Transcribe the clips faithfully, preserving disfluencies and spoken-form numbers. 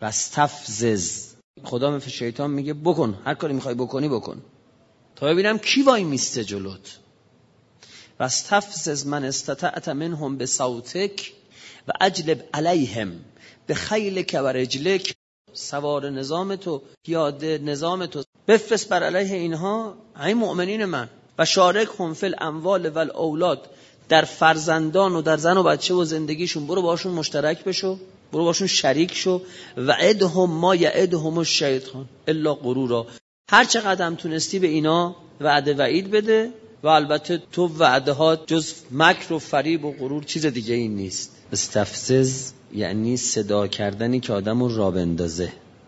واستفزز. خدا مثل شیطان میگه بکن، هر کاری میخوای بکنی بکن تا ببینم کی وای میسته جلوت. واستفزز من استطعت منهم بصوتک و اجلب علیهم بخیلک و رجلک. سوار نظام تو، پیاده نظام تو بفرست بر علیه اینها، ای مؤمنین من. و شارکهم فی الاموال و الاولاد، در فرزندان و در زن و بچه و زندگیشون برو باشون مشترک بشو، برو باشون شریک شو. و عدهم ما یعدهم الشیطان الا غرورا. هر چقدر هم تونستی به اینا وعده وعید بده و البته تو وعده ها جز مکر و فریب و غرور چیز دیگه این نیست. استفزز یعنی صدا کردنی که آدمو را بندازه.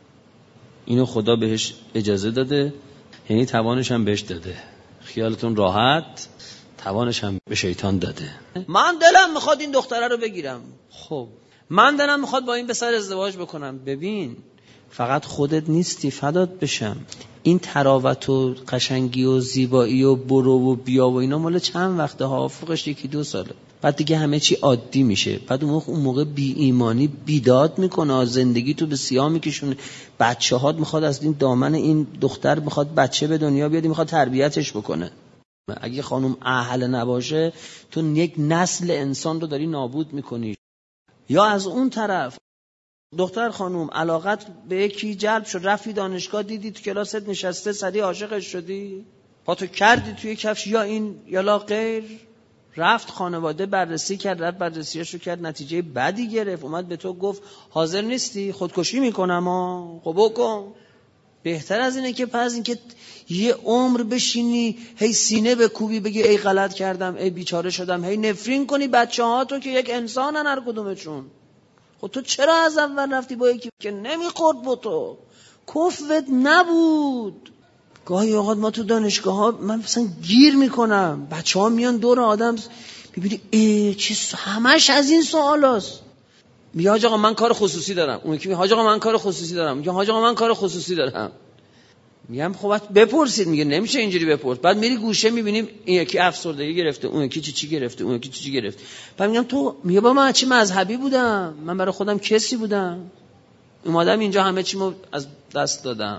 اینو خدا بهش اجازه داده، یعنی توانش هم بهش داده. خیالتون راحت، توانش هم به شیطان داده. من دلم میخواد این دختره رو بگیرم، خب من دلم میخواد با این پسر ازدواج بکنم. ببین فقط خودت نیستی، فدات بشم. این تراوت و قشنگی و زیبایی و برو و بیا و اینا مال چند وقته ها، فوقش یکی دو ساله، بعد دیگه همه چی عادی میشه. بعد اون موقع, اون موقع بی ایمانی بیداد میکنه، زندگی تو به سیاه میکشونه. بچه هات میخواد از این دامن این دختر میخواد بچه به دنیا بیاد، میخواد تربیتش بکنه. اگه خانم اهل نباشه تو یک نسل انسان رو داری نابود میکنی. یا از اون طرف دختر خانم علاقت به یکی جلب شد، رفتی دانشگاه دیدی تو کلاست نشسته، سریع عاشقش شدی، پاتو کردی توی کفش، یا این یا لا غیر. رفت خانواده بررسی کرد، رفت بررسیاشو کرد، نتیجه بدی گرفت، اومد به تو گفت حاضر نیستی، خودکشی میکنم ها. خب بکن. بهتر از اینه که پس این که یه عمر بشینی هی سینه به کوبی بگی ای غلط کردم، ای بیچاره شدم، هی نفرین کنی بچه ها تو که یک انسانن هر کدومشون. خب تو چرا از اول رفتی با یکی که نمیخورد با تو، کفوت نبود؟ گاهی اوقات ما تو دانشگاه ها من مثلا گیر میکنم، بچه ها میان دور آدم ببینی ای چه همش از این سوال هست. میگه حاج آقا من کار خصوصی دارم، اون یکی میگه حاج آقا من کار خصوصی دارم، میگه حاج آقا من کار خصوصی دارم. میگم خب بپرسید، میگه نمیشه اینجوری بپرس. بعد میری گوشه میبینیم این یکی افسردگی گرفته، اون یکی چی چی گرفته، اون یکی چی چی گرفته. بعد میگم تو میگه با من چی مذهبی بودم، من برای خودم کسی بودم، اومدم اینجا همه چیمو از دست دادم.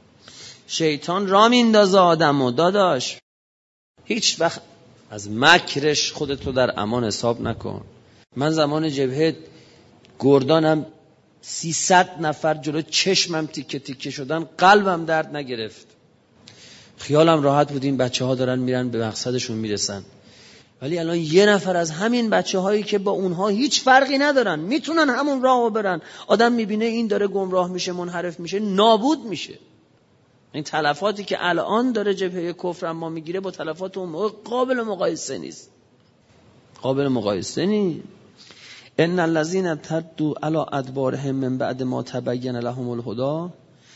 شیطان را میندازه آدمو داداش. هیچ وقت از مکرش خودتو در امان حساب نکن. من زمان جبهه گردانم سیصد نفر جلو چشمم تیکه تیکه شدن، قلبم درد نگرفت. خیالم راحت بود این بچه ها دارن میرن به مقصدشون میرسن. ولی الان یه نفر از همین بچه هایی که با اونها هیچ فرقی ندارن میتونن همون راهو برن، آدم میبینه این داره گمراه میشه، منحرف میشه، نابود میشه. این تلفاتی که الان داره جبهه کفر ما میگیره با تلفات اون موقع قابل مقایسه نیست. قابل مقایسه نیست. ان الذين ارتدوا على ادبارهم من بعد ما تبین لهم الهدى.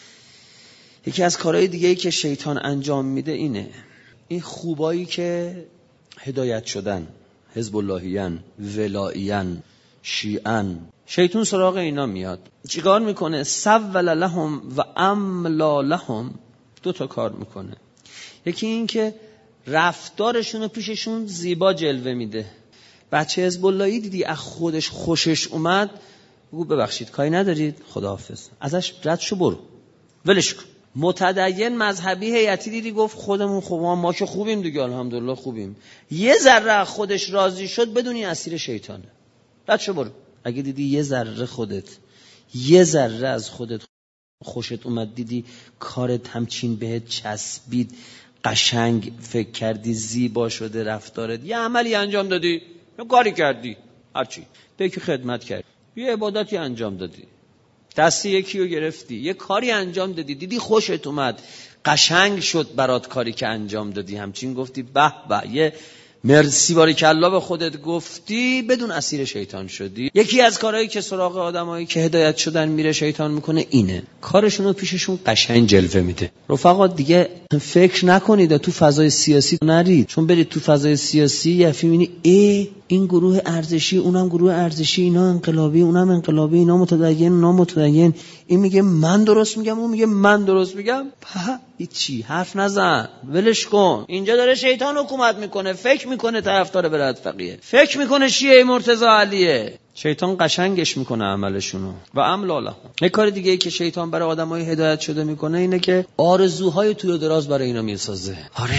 یکی از کارهای دیگه‌ای که شیطان انجام میده اینه، این خوبایی که هدایت شدن، حزب اللهیان، ولاییان، شیعان، شیطان سراغ اینا میاد. چیکار میکنه؟ سول لهم و املا لهم. دو تا کار میکنه. یکی این که رفتارشون رو پیششون زیبا جلوه میده. بچه حزب اللهی دیدی از خودش خوشش اومد، بگو ببخشید کاری ندارید، خداحافظ، ازش رد شو، برو ولش کن. متدین مذهبی هیئتی دیدی گفت خودمون خوبم، ما که خوبیم دیگه، الحمدلله خوبیم، یه ذره خودش راضی شد بدونی اسیر شیطانه، رد شو برو. اگه دیدی یه ذره خودت یه ذره از خودت خوشت اومد، دیدی کارت همچین بهت چسبید، قشنگ فکر کردی، زیبا شده رفتارت، یه عملی انجام دادی، یه کاری کردی، هرچی به یکی خدمت کردی، یه عبادتی انجام دادی، دست یکی رو گرفتی، یه کاری انجام دادی، دیدی خوشت اومد، قشنگ شد برات کاری که انجام دادی، همچین گفتی به به، یه مرسی باریکالله به خودت گفتی، بدون اسیر شیطان شدی. یکی از کارهایی که سراغ آدمایی که هدایت شدن میره شیطان میکنه اینه، کارشون رو پیششون قشنگ جلوه میده. رفقا دیگه فکر نکنید تو فضای سیاسی نرید، چون برید تو فضای سیاسی یه میبینی ای این گروه ارزشی، اونم گروه ارزشی، اینا انقلابی، اونم انقلابی، اینا متدین، اونا متدین. این میگه من درست میگم، اون میگه من درست میگم. هیچی حرف نزن، ولش کن. اینجا داره شیطان حکومت میکنه، فکر میکنه طرفدار بلاد فقیه، فکر میکنه شیعه مرتضی علیه. شیطان قشنگش میکنه عملشونو و املاله. یک کار دیگه ای که شیطان برای آدمای هدایت شده میکنه اینه که آرزوهای طول و دراز برای اینا میسازه. آره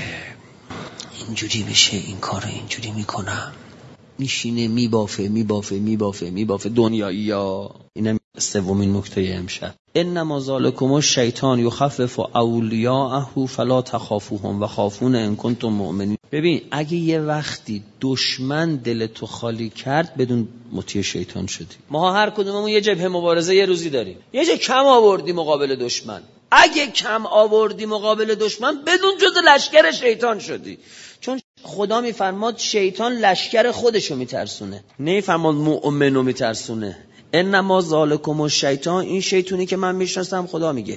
اینجوری بشه، این کارو اینجوری میکنم. میشینه میبافه میبافه میبافه میبافه دنیایی ها. اینم سومین نکته امشب. انما ذالکم الشیطان یخفف اولیاءه فلا تخافوهم و خافون ان کنتم مؤمنین. ببین اگه یه وقتی دشمن دل تو خالی کرد بدون مطیع شیطان شدی. ما هر کدوممون یه جبهه مبارزه یه روزی داریم. یه جا کم آوردی مقابل دشمن. اگه کم آوردی مقابل دشمن بدون جز لشکر شیطان شدی. چون خدا میفرماد شیطان لشکر خودشو میترسونه، نه فرماد مؤمنو میترسونه. انما ذالکم الشیطان، این شیطونی که من میشناسم خدا میگه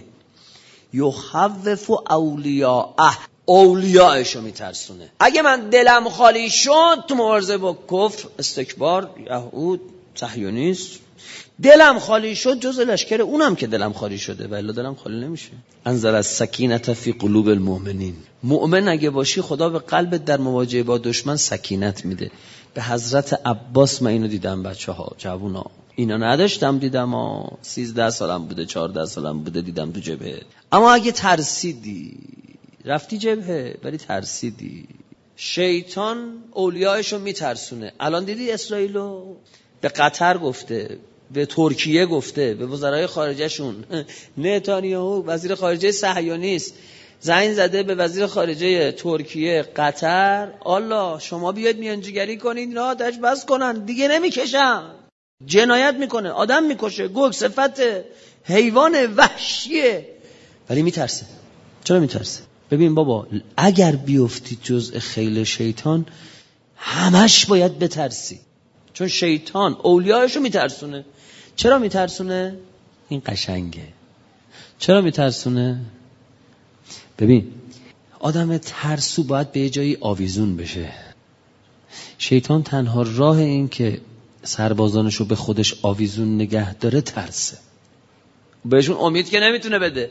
یخوف اولیاءه، اولیاءشو میترسونه. اگه من دلم خالی شد تو مبارزه با کفر، استکبار، یهود، صهیونیسم، دلم خالی شد جز لشکر اونم که دلم خالی شده، ولی دلم خالی نمیشه. انزل السکینة فی قلوب المؤمنین. مؤمن اگه باشی خدا به قلبت در مواجهه با دشمن سکینت میده. به حضرت عباس من اینو دیدم، بچه ها جوونا اینا نداشتم، دیدم ها سیزده سالم بوده چهارده سالم بوده دیدم تو جبهه. اما اگه ترسیدی رفتی جبهه ولی ترسیدی، شیطان اولیاءشو میترسونه. الان دیدی اسرائیلو به قطر گفته، به ترکیه گفته، به وزرای خارجه شون، نتانیاهو وزیر خارجه صهیونیست زنگ زده به وزیر خارجه ترکیه، قطر، الله شما بیاید میانجیگری کنید، اینا آتش بس کنن دیگه نمیکشن. جنایت میکنه، آدم میکشه، گرگ صفت حیوان وحشیه، ولی میترسه. چرا میترسه؟ ببین بابا اگر بیفتی جزء خیل شیطان همش باید بترسی، چون شیطان اولیاءشو میترسونه. چرا میترسونه؟ این قشنگه. چرا میترسونه؟ ببین آدم ترسو باید به جایی آویزون بشه. شیطان تنها راه این که سربازانشو به خودش آویزون نگه داره ترسه. بهشون امید که نمیتونه بده،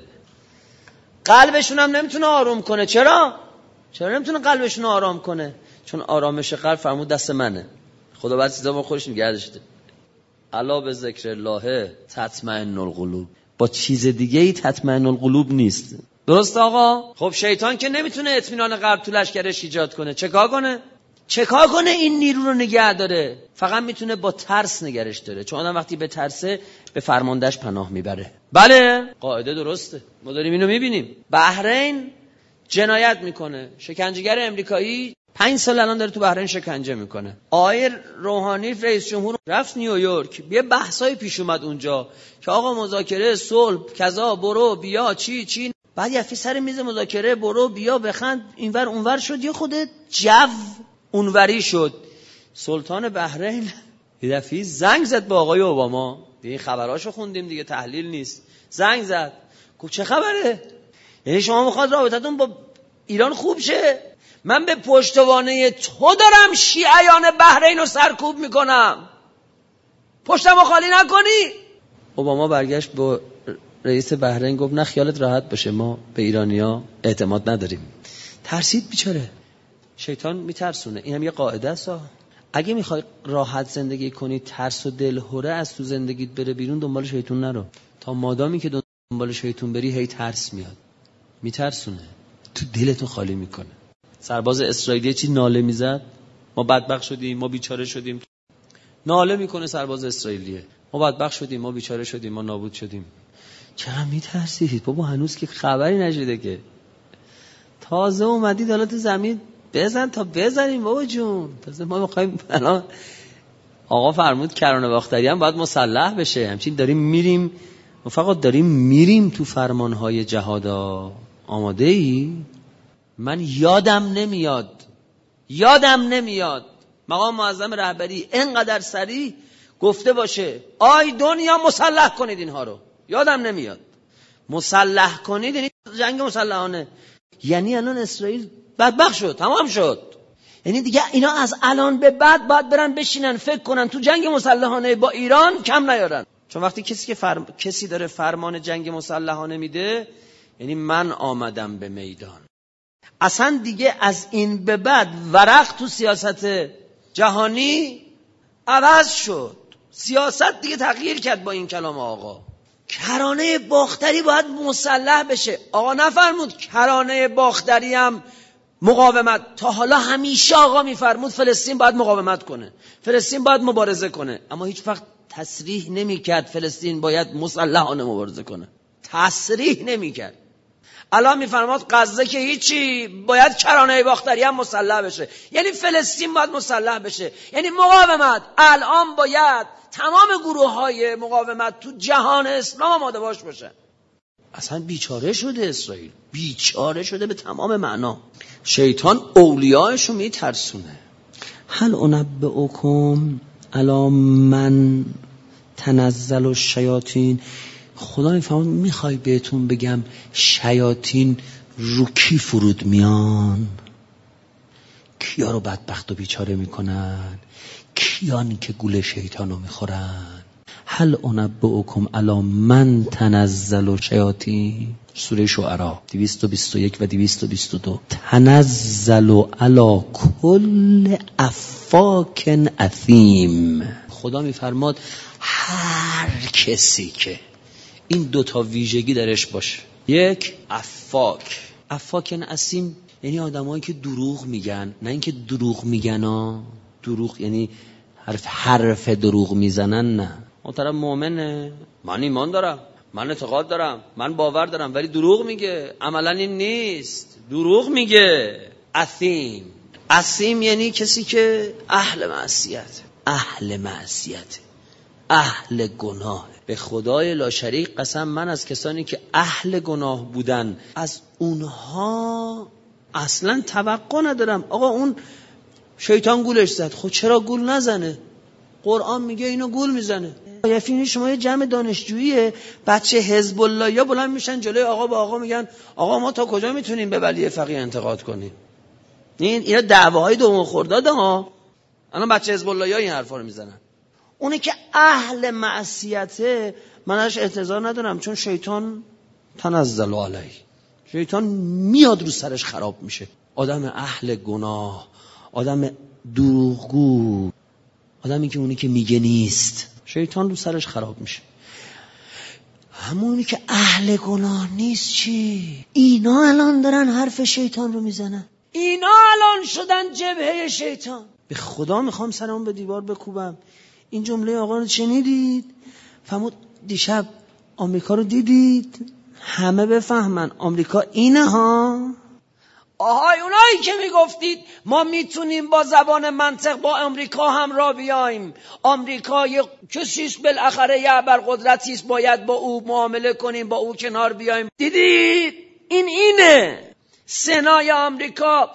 قلبشون هم نمیتونه آروم کنه. چرا؟ چرا نمیتونه قلبشون آرام کنه؟ چون آرامش قلب فرمود دست منه. خدا بعد چیزا با خودش نگه داشته. الا به ذکر الله تطمئن القلوب. با چیز دیگه ای تطمئن القلوب نیست. درست آقا؟ خب شیطان که نمیتونه اطمینان قلب تو لشکرش ایجاد کنه. چیکار کنه؟ چیکار کنه این نیرو رو نگه داره؟ فقط میتونه با ترس نگرش داره، چون آدم وقتی به ترسه به فرماندهش پناه میبره. بله قاعده درسته، ما داریم اینو میبینیم. بحرین جنایت میکنه، شکنجهگر امریکایی پنج سال الان داره تو بحرین شکنجه میکنه. آقای روحانی رئیس جمهور رفت نیویورک، یه بحثای پیش اومد اونجا که آقا مذاکره صلح کذا برو بیا چی چی، بعد یفی سر میز مذاکره برو بیا بخند اینور اونور شد، یه خود جو اونوری شد. سلطان بحرین یه دفعه زنگ زد به آقای اوباما، این خبراشو خوندیم دیگه، تحلیل نیست. زنگ زد گفت چه خبره؟ یعنی شما میخواد رابطتون با ایران خوب شه؟ من به پشتوانه تو دارم شیعیان بحرین رو سرکوب میکنم، پشتمو خالی نکنی. اوباما برگشت با رئیس بحرین گفت نه خیالت راحت باشه، ما به ایرانیا اعتماد نداریم. ترسید بیچاره. شیطان میترسونه. این هم یه قاعده است. اگه میخوای راحت زندگی کنی، ترس و دلهره از تو زندگیت بره بیرون، دنبال شیطان نرو. تا مادامی که دنبال شیطان بری هی ترس میاد، میترسونه، تو دلتو خالی میکنه. سرباز اسرائیلی چی ناله میزد؟ ما بدبخت شدیم، ما بیچاره شدیم. ناله میکنه سرباز اسرائیلیه، ما بدبخت شدیم، ما بیچاره شدیم، ما نابود شدیم. چرا میترسید بابا؟ هنوز که خبری نشده که. تازه اومدید حالا تو زمین بزن تا بزنیم بابا جون. تازه ما میخوایم الان آقا فرمود کرانه باختری هم باید مسلح بشه. همچین داریم میریم، ما فقط داریم میریم تو فرمانهای جهادا. آماده ای؟ من یادم نمیاد یادم نمیاد مقام معظم رهبری اینقدر سریع گفته باشه آی دنیا مسلح کنید اینها رو. یادم نمیاد. مسلح کنید یعنی جنگ مسلحانه. یعنی الان اسرائیل بدبخت شد، تمام شد. یعنی دیگه اینا از الان به بعد باید برن بشینن فکر کنن تو جنگ مسلحانه با ایران کم نیارن. چون وقتی کسی که فرم... کسی داره فرمان جنگ مسلحانه میده، یعنی من آمدم به میدان. اصلا دیگه از این به بعد ورق تو سیاست جهانی عوض شد. سیاست دیگه تغییر کرد با این کلام آقا. کرانه باختری باید مسلح بشه. آقا نفرمود کرانه باختری هم مقاومت. تا حالا همیشه آقا میفرمود فلسطین باید مقاومت کنه، فلسطین باید مبارزه کنه، اما هیچ وقت تصریح نمیکرد فلسطین باید مسلحانه مبارزه کنه. تصریح نمیکرد. الان میفرماد غزه که هیچی، باید کرانه باختری هم مسلح بشه. یعنی فلسطین باید مسلح بشه، یعنی مقاومت. الان باید تمام گروه های مقاومت تو جهان اسلام آماده باش باشه. اصلا بیچاره شده اسرائیل، بیچاره شده به تمام معنا. شیطان اولیاءشو میترسونه. هل انبئکم علی من تنزل الشیاطین. خدا میفهمه میخوای بهتون بگم شیاطین رو کی فرود میان؟ کیا رو بدبخت و بیچاره میکنن؟ کیان که گول شیطان رو میخورن؟ هل انبئکم علی من تنزل الشیاطین. سوره شعراء دویست و بیست و یک و دویست و بیست و دو. تنزل علی کل افاک اثیم. خدا میفرماد هر کسی که این دوتا ویژگی درش باشه، یک افاک. افاک اثیم یعنی آدمایی که دروغ میگن، نه اینکه دروغ میگن ها، دروغ یعنی حرف حرف دروغ میزنن، نه. اون طرف مؤمنه، من ایمان دارم، من اعتقاد دارم، من باور دارم، ولی دروغ میگه. عملا این نیست، دروغ میگه. اثیم. اثیم یعنی کسی که اهل معصیت، اهل معصیت، اهل گناه. به خدای لا شریک قسم، من از کسانی که اهل گناه بودن از اونها اصلا توقع ندارم. آقا اون شیطان گولش زد، خود چرا گول نزنه؟ قرآن میگه اینو گول میزنه. یفین شما یه جمع دانشجوییه، بچه حزب الله یا بلند میشن جلوی آقا، با آقا میگن آقا ما تا کجا میتونیم به ولی فقیه انتقاد کنیم؟ این اینا دعواهای دوم خرداد ها. الان بچه حزب الله یا این حرفا رو میزنن. اونی که اهل معصیته من ازش اعتذار ندارم، چون شیطان تنزل علیه، شیطان میاد رو سرش خراب میشه. آدم اهل گناه، آدم دروغگو، آدمی که اونی که میگه نیست، شیطان رو سرش خراب میشه. همونی که اهل گناه نیست چی؟ اینا الان دارن حرف شیطان رو میزنن، اینا الان شدن جبهه شیطان. به خدا میخوام سرمون به دیوار بکوبم. این جمله آقا رو شنیدید؟ فرمود دیشب آمریکا رو دیدید؟ همه بفهمن آمریکا اینه ها. آهای اونایی که میگفتید ما میتونیم با زبان منطق با آمریکا هم را بیایم، آمریکا یه کسیست بالاخره یه ابرقدرتیست، باید با او معامله کنیم، با او کنار بیایم. دیدید؟ این اینه. سنای آمریکا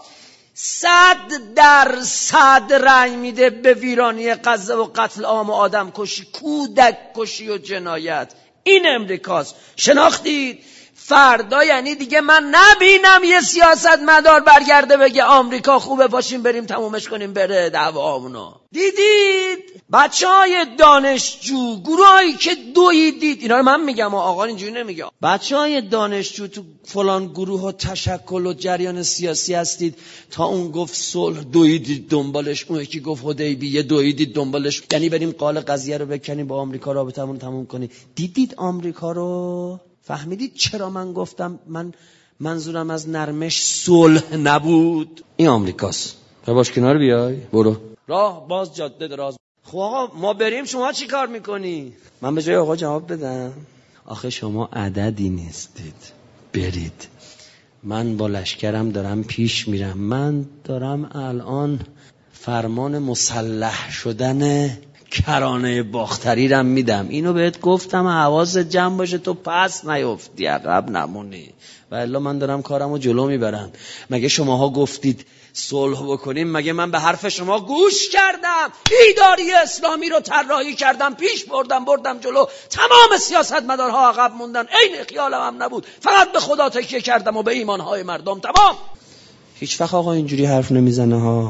صد در صد رأی میده به ویرانی غزه و قتل عام و آدم کشی، کودک کشی و جنایت. این امریکاست. شناختید؟ فردا یعنی دیگه من نبینم یه سیاست مدار برگرده بگه آمریکا خوبه پاشیم بریم تمومش کنیم بره دعوامونو. دیدید؟ بچه های دانشجو، گروهایی که دویدید، اینا رو من میگم و آقا اینجوری نمیگه، بچه های دانشجو تو فلان گروه و تشکل و جریان سیاسی هستید، تا اون گفت صلح دویدید دنبالش، اون یکی گفت حدیبیه دویدید دنبالش، یعنی بریم قال قضیه رو بکنیم با آمریکا رابطمون رو تموم کنیم. دیدید آمریکا رو؟ فهمیدید چرا من گفتم من منظورم از نرمش صلح نبود؟ این آمریکاست. باش کنار بیای، برو راه باز جاده دراز. خب آقا ما بریم شما چی کار میکنی؟ من به جای آقا جواب بدم آخه شما عددی نیستید، برید. من با لشکرم دارم پیش میرم، من دارم الان فرمان مسلح شدن کرانه باختری رم میدم. اینو بهت گفتم حواست جمع باشه تو پس نیفتی، عقب نمونی، و الا من دارم کارمو جلو میبرم. مگه شماها گفتید صلح بکنیم؟ مگه من به حرف شما گوش کردم؟ بیداری اسلامی رو طراحی کردم، پیش بردم بردم جلو، تمام سیاستمدارها عقب موندن، عین خیالم هم نبود، فقط به خدا تکیه کردم و به ایمانهای مردم. تمام. هیچ وقت آقا اینجوری حرف نمیزنه ها.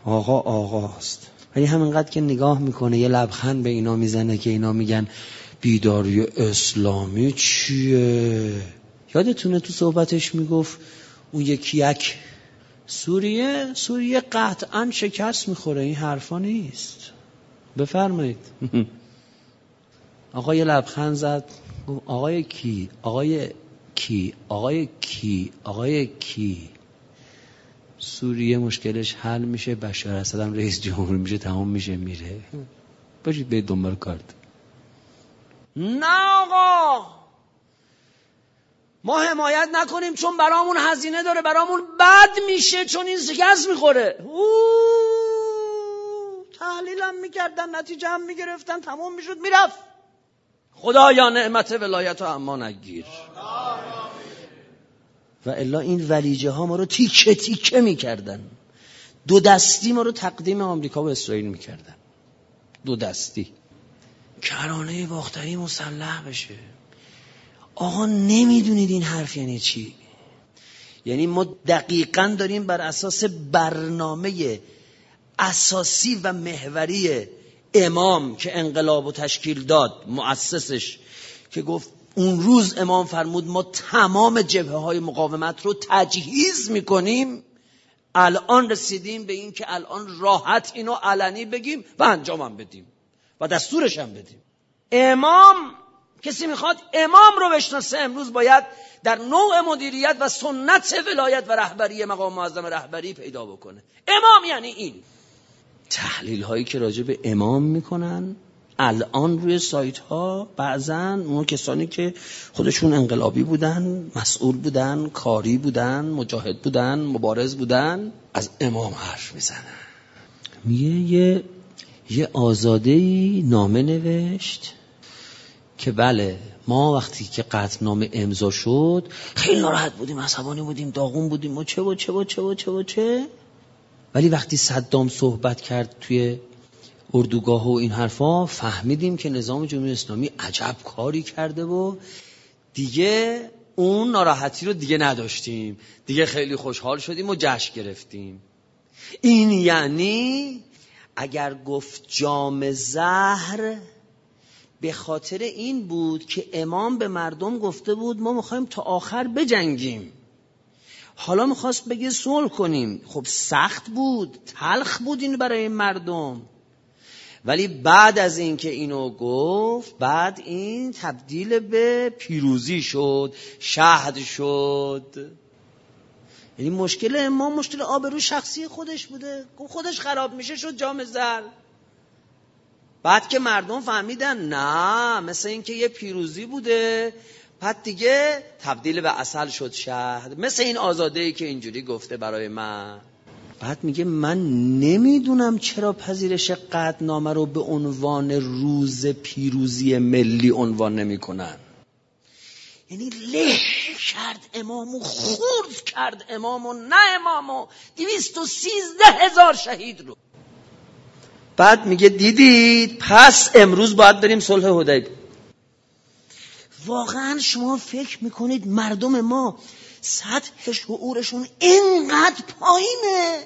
آقا آقاست، ولی همینقدر که نگاه میکنه یه لبخند به اینا میزنه که اینا میگن بیداری اسلامی چیه. یادتونه تو صحبتش میگفت اون یکی یک سوریه سوریه قطعا شکست میخوره، این حرفا نیست. بفرمایید. آقا یه لبخند زد، آقای کی آقای کی آقای کی آقای کی سوریه مشکلش حل میشه، بشار اسد هم رئیس جمهور میشه، تمام میشه، میره. باشید به دنبال کارت. نه آقا ما حمایت نکنیم چون برامون هزینه داره، برامون بد میشه چون این شکست میخوره. تحلیلم میکردن، نتیجه هم میگرفتن، تمام میشد میرفت. خدایا نعمت ولایت رو اما نگیر. و الا این ولیجه ها ما رو تیکه تیکه میکردن، دو دستی ما رو تقدیم آمریکا و اسرائیل میکردن، دو دستی. کرانه باختری مسلح بشه. آقا نمیدونید این حرف یعنی چی؟ یعنی ما دقیقاً داریم بر اساس برنامه اساسی و محوری امام که انقلاب و تشکیل داد، مؤسسش، که گفت اون روز امام فرمود ما تمام جبهه های مقاومت رو تجهیز میکنیم، الان رسیدیم به این که الان راحت اینو علنی بگیم و انجامم بدیم و دستورش هم بدیم. امام، کسی میخواد امام رو بشناسه امروز باید در نوع مدیریت و سنت ولایت و رهبری مقام معظم رهبری پیدا بکنه. امام یعنی این. تحلیل هایی که راجع به امام میکنن الان روی سایت ها، بعضن اون کسانی که خودشون انقلابی بودن، مسئول بودن، کاری بودن، مجاهد بودن، مبارز بودن، از امام حرف میزنن. میگه یه یه آزاده‌ای نامه نوشت که بله ما وقتی که قطعنامه امضا شد خیلی ناراحت بودیم، عصبانی بودیم، داغون بودیم و چه و چه و چه و چه و چه، ولی وقتی صدام صحبت کرد توی اردوگاه و این حرفا فهمیدیم که نظام جمهوری اسلامی عجب کاری کرده و دیگه اون ناراحتی رو دیگه نداشتیم، دیگه خیلی خوشحال شدیم و جشن گرفتیم. این یعنی اگر گفت جام زهر به خاطر این بود که امام به مردم گفته بود ما میخوایم تا آخر بجنگیم، حالا میخواست بگه صلح کنیم. خب سخت بود، تلخ بود این برای مردم، ولی بعد از این که اینو گفت بعد این تبدیل به پیروزی شد، شهد شد. یعنی مشکل امام مشکل آبرو شخصی خودش بوده، خودش خراب میشه شد جام زهر. بعد که مردم فهمیدن نه مثل این که یه پیروزی بوده، بعد دیگه تبدیل به عسل شد شهد، مثل این آزاده‌ای که اینجوری گفته برای من. بعد میگه من نمیدونم چرا پذیرش قطعنامه رو به عنوان روز پیروزی ملی عنوان نمی کنن. یعنی له کرد امامو، خورد کرد امامو، نه امامو، دویست و سیزده هزار شهید رو. بعد میگه دیدید پس امروز باید بریم صلح حدیبیه. واقعا شما فکر میکنید مردم ما سطح شعورشون اینقدر پایینه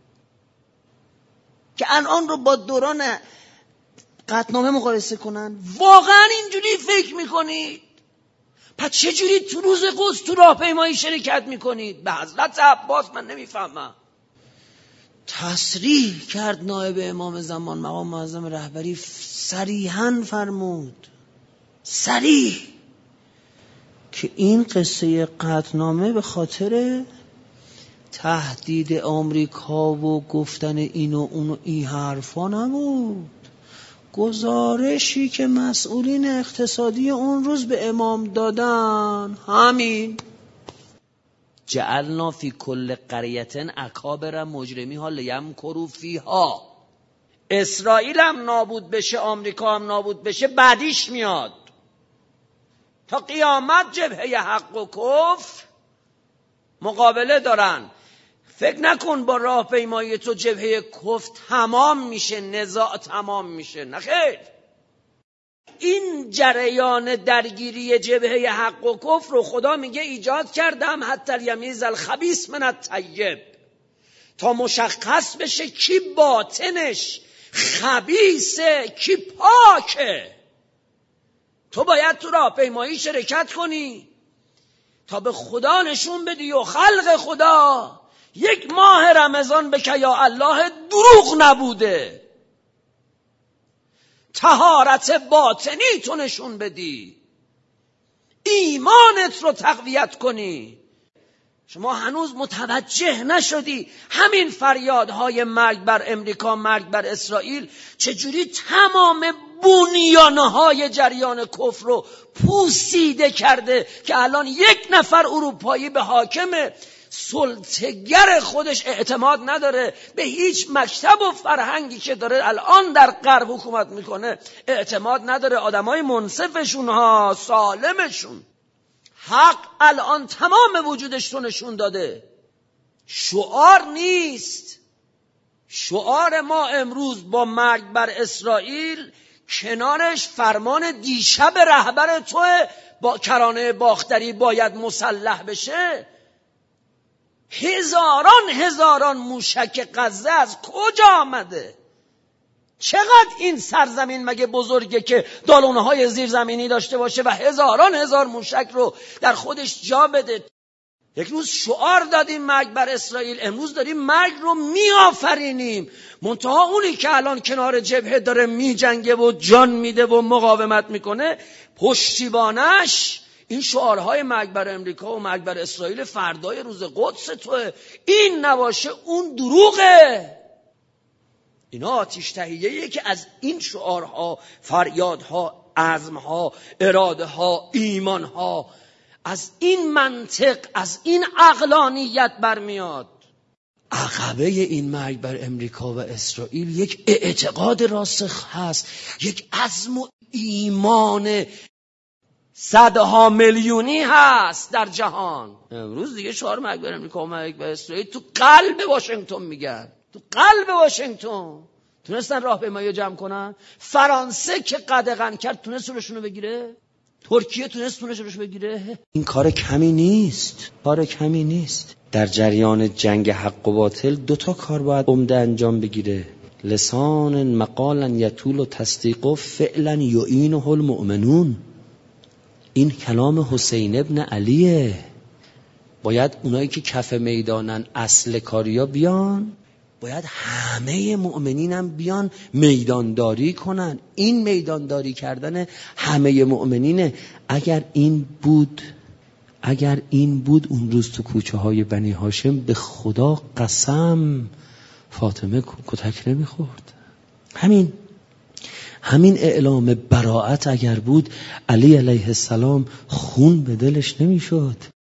که الان رو با دوران قطعنامه مقایسه کنن؟ واقعا اینجوری فکر میکنید؟ پس چجوری تو روز قدس تو راهپیمایی شرکت میکنید؟ به حضرت عباس من نمیفهمم. تصریح کرد نایب امام زمان مقام معظم رهبری، صریحاً فرمود، صریح، که این قصه قطعنامه به خاطر تهدید آمریکا و گفتن این و اون و این حرفا نبود، گزارشی که مسئولین اقتصادی اون روز به امام دادن همین. جعلنا فی کل قریة اکابر مجرمیها لیمکروا فیها. اسرائیل هم نابود بشه، آمریکا هم نابود بشه، بعدیش میاد. تا قیامت جبهه حق و کفر مقابله دارن. فکر نکن با راهپیمایی تو جبهه کفر تمام میشه، نزاع تمام میشه، نه خیر. این جریان درگیری جبهه حق و کفر رو خدا میگه ایجاد کردم حتی یمیز الخبیث من الطیب، تا مشخص بشه کی باطنش خبیثه کی پاکه. تو باید تو راهپیمایی شرکت کنی تا به خدا نشون بدی و خلق خدا یک ماه رمضان به که یا الله دروغ نبوده. طهارت باطنی تو نشون بدی، ایمانت رو تقویت کنی. شما هنوز متوجه نشدی همین فریادهای مرگ بر امریکا، مرگ بر اسرائیل چجوری تمام بنیانهای جریان کفر رو پوسیده کرده که الان یک نفر اروپایی به حاکم سلطه‌گر خودش اعتماد نداره، به هیچ مکتب و فرهنگی که داره الان در غرب حکومت میکنه اعتماد نداره. آدمای منصفشون ها، سالمشون. حق الان تمام وجودش رو نشون داده، شعار نیست. شعار ما امروز با مرگ بر اسرائیل کنارش فرمان دیشب رهبر توه با کرانه باختری باید مسلح بشه. هزاران هزاران موشک غزه از کجا آمده؟ چقدر این سرزمین مگه بزرگه که دالونهای زیرزمینی داشته باشه و هزاران هزار موشک رو در خودش جا بده؟ یک روز شعار دادیم مرگ بر اسرائیل، امروز داریم مرگ رو میآفرینیم. منتها اونی که الان کنار جبهه داره میجنگه و جان میده و مقاومت میکنه، پشتیبانش این شعارهای مرگ بر امریکا و مرگ بر اسرائیل فردای روز قدس توه. این نباشه اون دروغه. اینا آتش تهیه‌ایه که از این شعارها، فریادها، عزمها، ارادهها، ایمانها، از این منطق، از این عقلانیت برمیاد. عقبه این مرگ بر امریکا و اسرائیل یک اعتقاد راسخ هست، یک عزم و ایمان صدها میلیونی هست در جهان. امروز دیگه شعار مرگ بر امریکا و مرگ بر اسرائیل تو قلب واشنگتن میگن، تو قلب واشنگتن. تونستن راهپیمایی رو جمع کنن؟ فرانسه که قدغن کرد تونست روشونو بگیره؟ ترکیه تونست روشونو بگیره؟ این کار کمی نیست، کار کمی نیست. در جریان جنگ حق و باطل دو تا کار باید عمده انجام بگیره: لسان مقالا یطول و تصدیق و فعلا یعینه المؤمنون. این کلام حسین ابن علیه. باید اونایی که کف میدانن اصل کاریا بیان، باید همه مؤمنین هم بیان میدانداری کنن. این میدانداری کردن همه مؤمنینه. اگر این بود اگر این بود اون روز تو کوچه های بنی هاشم به خدا قسم فاطمه کتک نمیخورد. همین همین اعلام براءت اگر بود علی علیه السلام خون به دلش نمیشد.